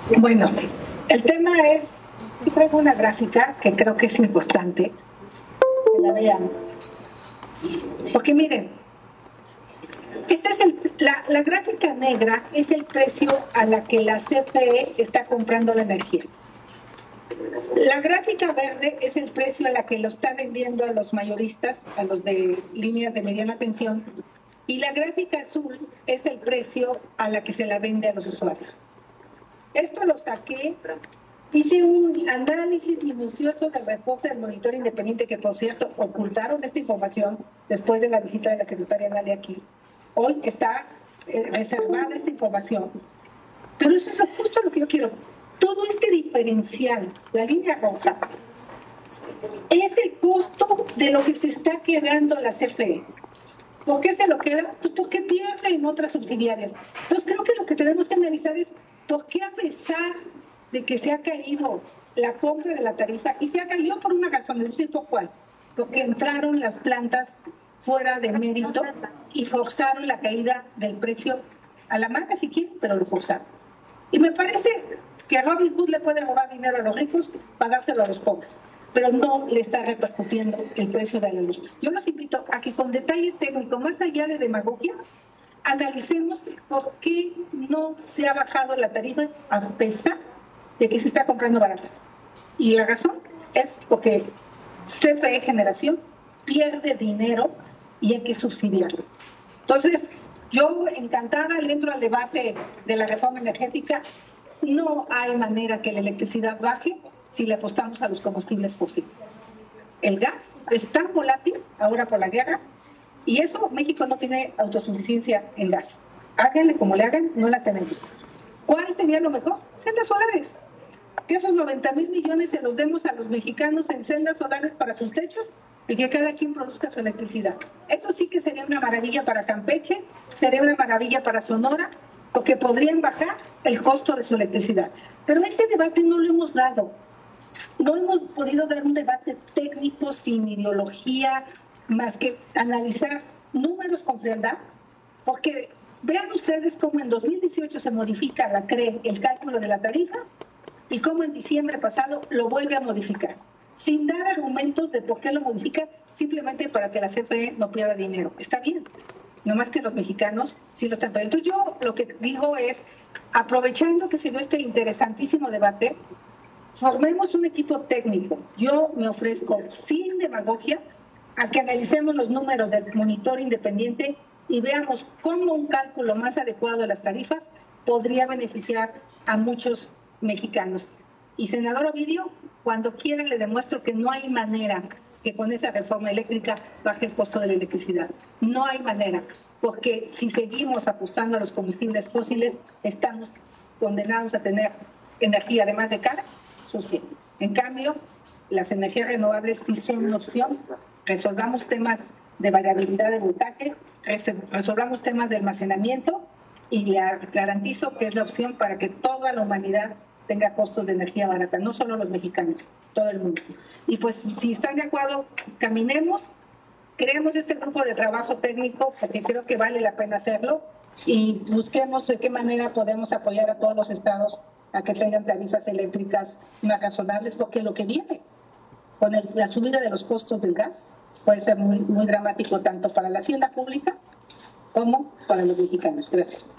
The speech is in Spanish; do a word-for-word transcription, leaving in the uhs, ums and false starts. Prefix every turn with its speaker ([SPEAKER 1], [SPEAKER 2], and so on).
[SPEAKER 1] Bueno, el tema es, yo traigo una gráfica que creo que es importante que la vean. Porque miren, esta es el, la, la gráfica negra es el precio a la que la C F E está comprando la energía. La gráfica verde es el precio a la que lo está vendiendo a los mayoristas, a los de líneas de mediana tensión, y la gráfica azul es el precio a la que se la vende a los usuarios. Esto lo saqué, hice un análisis minucioso del reporte del monitor independiente, que por cierto ocultaron esta información después de la visita de la secretaria Nadia aquí. Hoy está eh, reservada esta información. Pero eso es lo, justo lo que yo quiero. Todo este diferencial, la línea roja, es el costo de lo que se está quedando la C F E. ¿Por qué se lo queda? Pues porque pierde en otras subsidiarias. Entonces creo que lo que tenemos que analizar es por qué, a pesar de que se ha caído la compra de la tarifa, y se ha caído por una razón, no sé por cuál, porque entraron las plantas fuera de mérito y forzaron la caída del precio a la manga si quieren, pero lo forzaron. Y me parece que a Robin Hood le puede robar dinero a los ricos para dárselo a los pobres, pero no le está repercutiendo el precio de la luz. Yo los invito a que con detalle técnico, más allá de demagogia, analicemos por qué no se ha bajado la tarifa a pesar de que se está comprando baratas. Y la razón es porque C F E Generación pierde dinero y hay que subsidiarlo. Entonces, yo encantada le entro al debate de la reforma energética. No hay manera que la electricidad baje si le apostamos a los combustibles fósiles. El gas es tan volátil ahora por la guerra, y eso México no tiene autosuficiencia en gas. Háganle como le hagan, no la tenemos. ¿Cuál sería lo mejor? Celdas solares. Que esos noventa mil millones se los demos a los mexicanos en celdas solares para sus techos y que cada quien produzca su electricidad. Eso sí que sería una maravilla para Campeche, sería una maravilla para Sonora, porque podrían bajar el costo de su electricidad. Pero ese debate no lo hemos dado. No hemos podido dar un debate técnico sin ideología, más que analizar números con frialdad, porque vean ustedes cómo en dos mil dieciocho se modifica la C R E, el cálculo de la tarifa, y cómo en diciembre pasado lo vuelve a modificar, sin dar argumentos de por qué lo modifica, simplemente para que la C F E no pierda dinero. Está bien, nomás que los mexicanos sí lo están perdiendo. Entonces yo lo que digo es, aprovechando que se dio este interesantísimo debate, formemos un equipo técnico. Yo me ofrezco sin demagogia a que analicemos los números del monitor independiente y veamos cómo un cálculo más adecuado de las tarifas podría beneficiar a muchos mexicanos. Y senador Ovidio, cuando quiera le demuestro que no hay manera que con esa reforma eléctrica baje el costo de la electricidad. No hay manera, porque si seguimos apostando a los combustibles fósiles, estamos condenados a tener energía, además de cara, sucia. En cambio, las energías renovables sí son una opción. Resolvamos temas de variabilidad de voltaje, resolvamos temas de almacenamiento, y le garantizo que es la opción para que toda la humanidad tenga costos de energía barata, no solo los mexicanos, todo el mundo. Y pues si están de acuerdo, caminemos, creemos este grupo de trabajo técnico, porque creo que vale la pena hacerlo, y busquemos de qué manera podemos apoyar a todos los estados a que tengan tarifas eléctricas más razonables, porque lo que viene con el, la subida de los costos del gas puede ser muy, muy dramático tanto para la hacienda pública como para los mexicanos. Gracias.